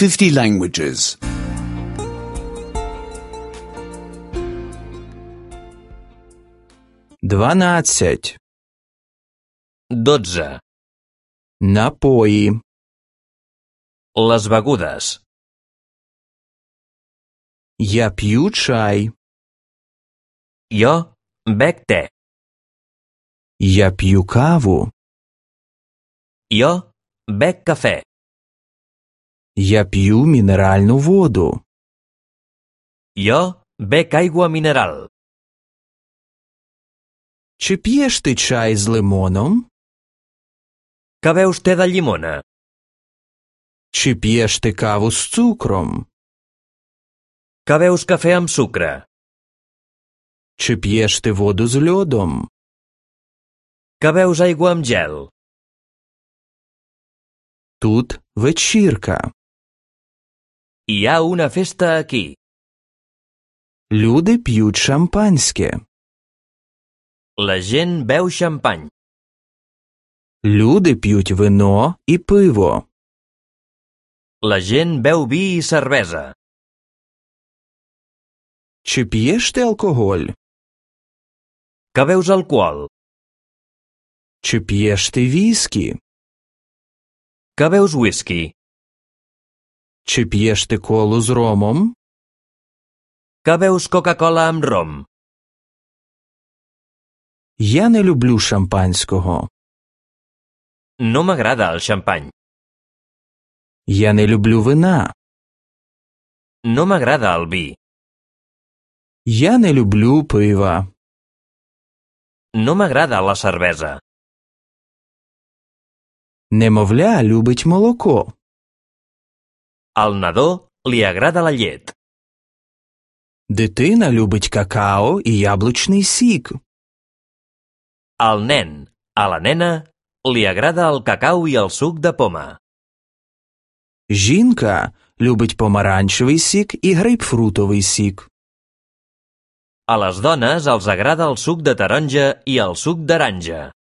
50 languages. 12. 12. Напої. Les begudes. Я п'ю чай. Jo bec te. Я п'ю каву. Jo bec cafè. Я п'ю мінеральну воду. Jo bec aigua mineral. Чи п'єш ти чай з лимоном? Que beus te de llimona? Чи п'єш ти каву з цукром? Que beus cafè amb sucre? Чи п'єш ти воду з льодом? Que beus aigua amb gel? Тут вечірка. Hi ha una festa aquí. Люди п'ють шампанське. La gent beu xampany. Люди п'ють вино і пиво. La gent beu vi i cervesa. Чи п'єш ти алкоголь? Que beus alcohol? Чи п'єш ти віскі? Que beus whisky? Чи п'єш ти колу з ромом? Que beus Coca-Cola amb rom? Я не люблю шампанського. No m'agrada el xampany. Я не люблю вина. No m'agrada el vi. Я не люблю пива. No m'agrada la cervesa. Немовля любить молоко. Al nadó li agrada la llet. Дитина любить какао і яблучний сік. Al nen, a la nena, li agrada el cacau i el suc de poma. Жінка любить помаранчевий сік і грейпфрутовий сік. A les dones els agrada el suc de taronja i el suc d'aranja.